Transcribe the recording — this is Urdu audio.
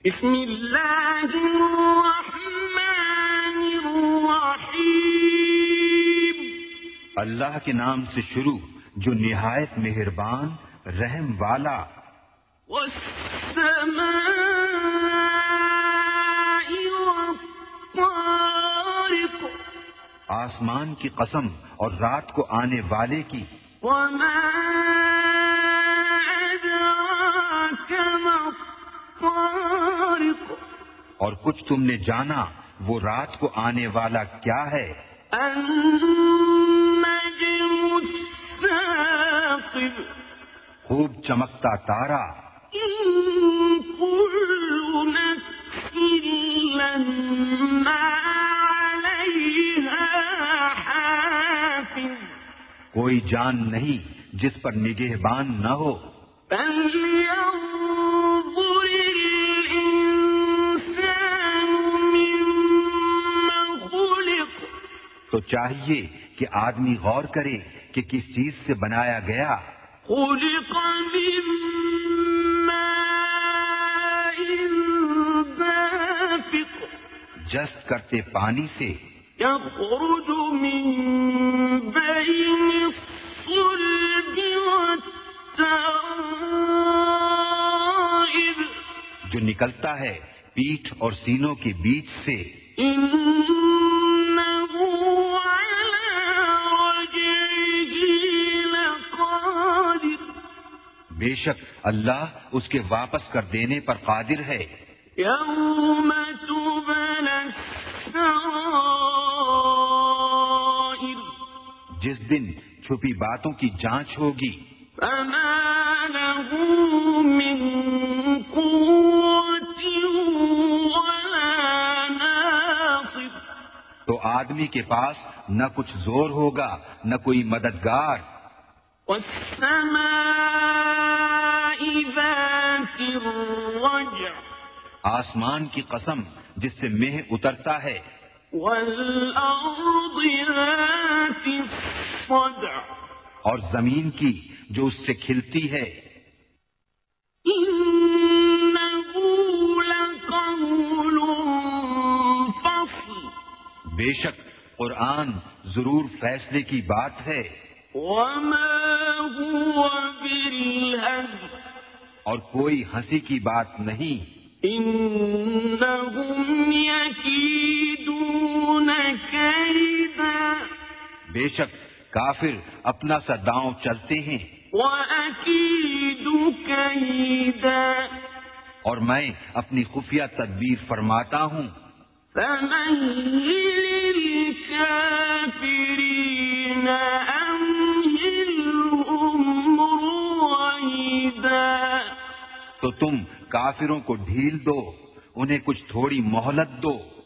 بسم اللہ الرحمن الرحیم، اللہ کے نام سے شروع جو نہایت مہربان رحم والا۔ والسماء والطارق، آسمان کی قسم اور رات کو آنے والے کی۔ وما أدراك ما الطارق، اور کچھ تم نے جانا وہ رات کو آنے والا کیا ہے؟ النجم الثاقب، خوب چمکتا تارا۔ إن كل نفس لما عليها حافظ، کوئی جان نہیں جس پر نگہبان نہ ہو۔ فلينظر الإنسان مما خلق، تو چاہیے کہ آدمی غور کرے کہ کس چیز سے بنایا گیا۔ خلق من ماء دافق، جست کرتے پانی سے، يخرج من بين الصلب والترائب، جو نکلتا ہے پیٹھ اور سینوں کے بیچ سے۔ إنه على رجعه لقادر، بے شک اللہ اس کے واپس کر دینے پر قادر ہے۔ يوم تبلى السرائر، جس دن چھپی باتوں کی جانچ ہوگی۔ فما له من قوة ولا ناصر، تو آدمی کے پاس نہ کچھ زور ہوگا نہ کوئی مددگار۔ والسماء ذات الرجع، آسمان کی قسم جس سے مہ اترتا ہے۔ والأرض ذات الصدع، اور زمین کی جو اس سے کھلتی ہے۔ إنه لقول فصل، بے شک قرآن ضرور فیصلے کی بات ہے۔ وما هو بالهزل، اور کوئی ہنسی کی بات نہیں۔ إنهم يكيدون كيدا، بے شک کافر اپنا سا داؤں چلتے ہیں۔ وأكيد كيدا، اور میں اپنی خفیہ تدبیر فرماتا ہوں۔ فمهل الكافرين أمهلهم رويدا، تو تم کافروں کو ڈھیل دو، انہیں کچھ تھوڑی مہلت دو۔